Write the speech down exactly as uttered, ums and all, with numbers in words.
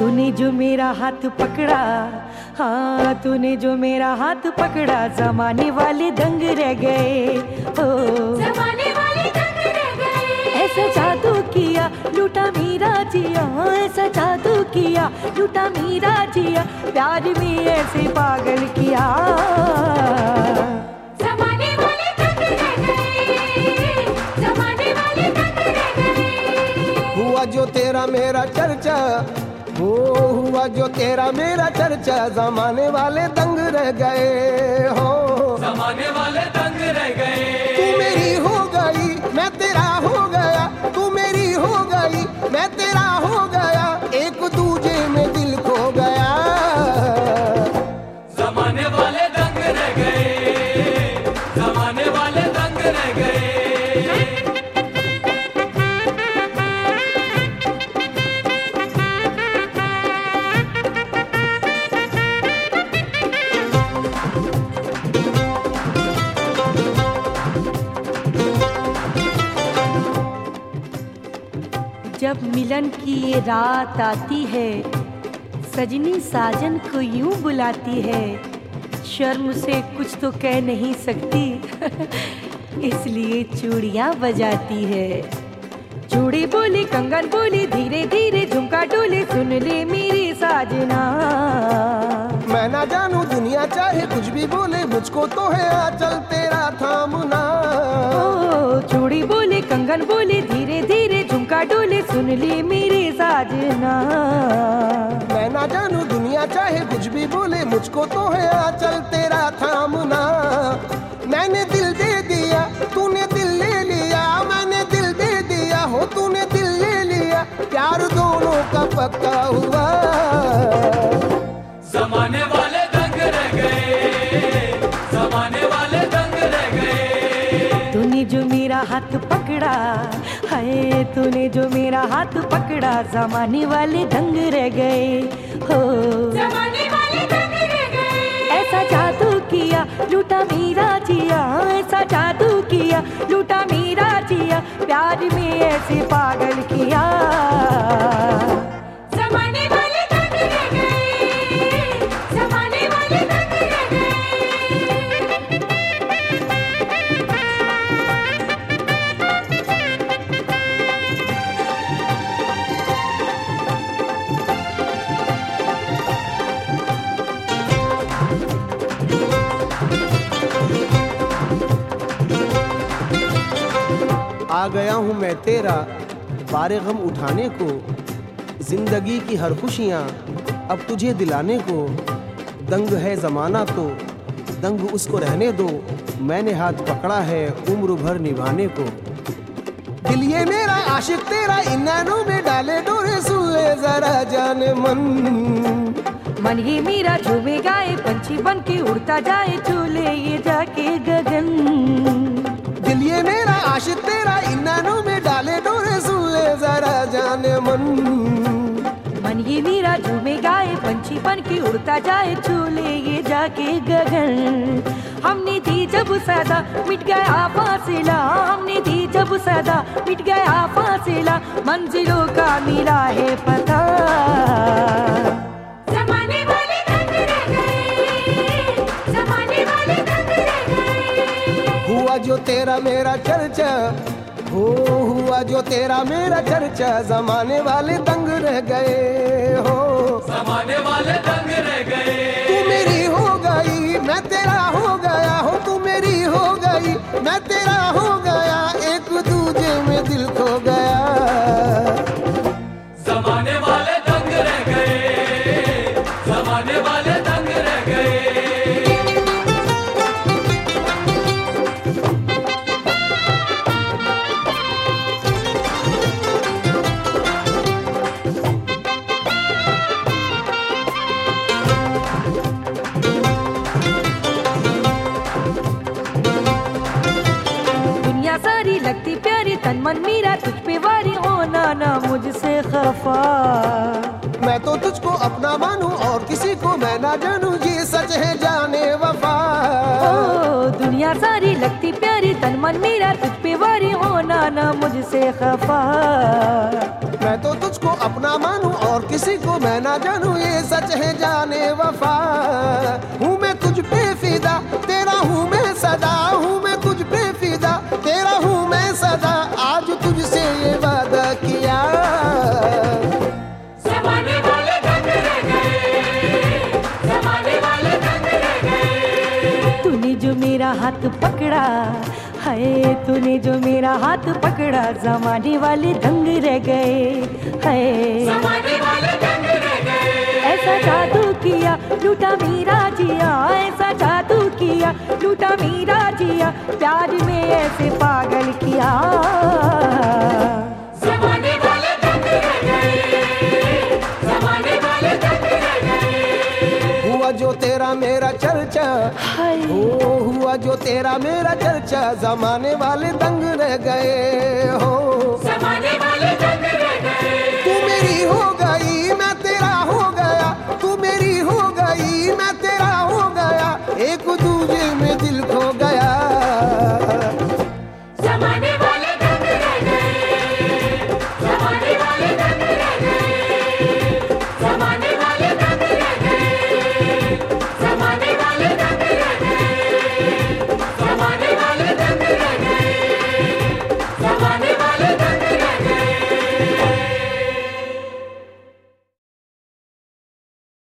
तूने जो मेरा हाथ पकड़ा, हाँ तूने जो मेरा हाथ पकड़ा, जमाने वाले दंग रह गए, ओ जमाने वाले दंग रह गए। ऐसा जादू किया लूटा मेरा जिया, ऐसा जादू किया लूटा मेरा जिया, प्यार में ऐसे पागल किया। जमाने वाले दंग रह गए, जमाने वाले दंग रह गए। हुआ जो तेरा मेरा चर्चा, हो हुआ जो तेरा मेरा चर्चा, जमाने वाले दंग रह गए, हो जमाने वाले दंग रह गए। तू मेरी हो गई मैं तेरा हो गया, तू मेरी हो गई मैं तेरा हो गया, एक दूजे में दिल खो गया। जमाने वाले दंग रह गए, जमाने वाले दंग रह गए। जब मिलन की ये रात आती है, सजनी साजन को यूं बुलाती है, शर्म से कुछ तो कह नहीं सकती इसलिए चूड़ियां बजाती है। चूड़ी बोली कंगन बोली, धीरे धीरे झुमका डोले, सुन ले मेरी साजना। मैं ना जानू दुनिया चाहे कुछ भी बोले, मुझको तो है आंचल तेरा थामना। ओ चूड़ी बोले कंगन बोले, धीरे धीरे झुमका डोले, सुन ले मेरी साजना। मैं ना जानू दुनिया चाहे कुछ भी बोले, मुझको तो है आंचल तेरा थामना। मैंने दिल दे दिया तूने दिल ले लिया, मैंने दिल दे दिया हो तूने दिल ले लिया, प्यार दोनों का पक्का हुआ। जमाने वाले दंग रह गए, जमाने वाले दंग रह गए। तूने जो मेरा हाथ पकड़ा, हाय तूने जो मेरा हाथ पकड़ा, जमाने वाले दंग रह गए, हो जमाने वाले दंग रह गए। ऐसा जादू किया लूटा मेरा जिया, ऐसा जादू किया लूटा मेरा जिया, प्यार में ऐसे पागल किया। जमाने वाले दंग रह गए, जमाने वाले दंग रह गए। आ गया हूँ मैं तेरा बारे गम उठाने को, जिंदगी की हर खुशियाँ अब तुझे दिलाने को। दंग है जमाना तो दंग उसको रहने दो, मैंने हाथ पकड़ा है उम्र भर निभाने को। दिल ये मेरा आशिक तेरा इन नैनों में डाले डोरे, सुन ले जरा जाने मन। मन ये मेरा झूमे गाए, पंछी बन के उड़ता जाए, झूले ये जाके गगन। दिल ये मेरा आशिक तेरा इन नैनों में डाले डोरे, सुन ले जरा जाने मन। मन ये मेरा झूमे गाए, पंछी बन के उड़ता जाए, झूले ये जाके गगन। हमने दी जब सदा मिट गया फासिला, हमने दी जब सदा मिट गया फासिला, मंजिलों का मिला है पता। जमाने वाले दंग रह गए, जमाने वाले दंग रह गए। हुआ जो तेरा मेरा चर्चा, हो हुआ जो तेरा मेरा चर्चा, जमाने वाले दंग रह गए, हो जमाने वाले दंग रह गए। तू मेरी हो गई मैं तेरा हो गया, हो तू मेरी हो गई मैं तेरा हो गया, एक दूजे में दिल खो गया। जमाने वाले दंग रह गए, जमाने वाले दंग रह गए। दुनिया सारी लगती प्यारी, तन मन मेरा तुझ पे वारी, होना ना मुझसे खफा। मैं तो तुझको अपना मानूं और किसी को मैं ना जानूं, ये सच है जाने वफा। ओ दुनिया सारी लगती प्यारी, तन मन मेरा तुझ पे वारी, होना ना मुझसे खफा। मैं तो तुझको अपना मानूं और किसी को मैं ना जानूं, ये सच है जाने वफा। हूँ मैं तुझ पे फिदा, तेरा हूँ मैं सदा, हूँ मैं तुझ पे फिदा, तेरा हूँ मैं सदा, आज तुझसे ये वादा किया। जमाने वाले दंग रह गए, जमाने वाले दंग रह गए। तूने जो मेरा हाथ पकड़ा, हाय तूने जो मेरा हाथ पकड़ा, जमाने वाले दंग रह गए, हाय जमाने वाले दंग रह गए। ऐसा जादू किया लूटा मेरा जिया, ऐसा जादू किया लूटा मेरा जिया, प्यार में ऐसे पागल किया। जमाने वाले दंग रह गए, जमाने वाले दंग रह गए। हुआ जो तेरा मेरा चर्चा, हाय ओ हुआ जो तेरा मेरा चर्चा, जमाने वाले दंग रह गए हो। जमाने वाले दंग रह गए। तू मेरी हो गई, मैं